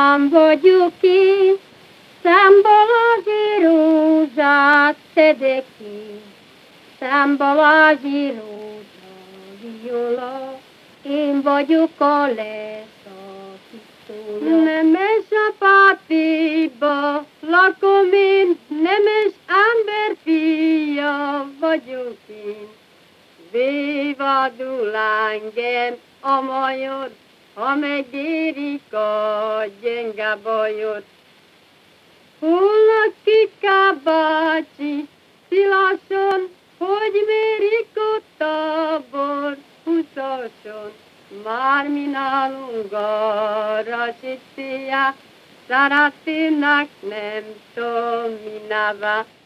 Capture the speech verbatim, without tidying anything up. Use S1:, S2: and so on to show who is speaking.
S1: Vidám vagyok én, számból az rózsát szedek ki, számból az rózsa viola, én vagyok a leszakítója. Nemes a pátéba lakom én, nemes ember fia vagyok én. Vévadul engem a major, ha megérik a gyenge bajot. Hol Kika bácsi, szilason, hogy mérik ott a bor húszason. Már mi nálunk arra sütője, szeretőnek nem tudom mi neve.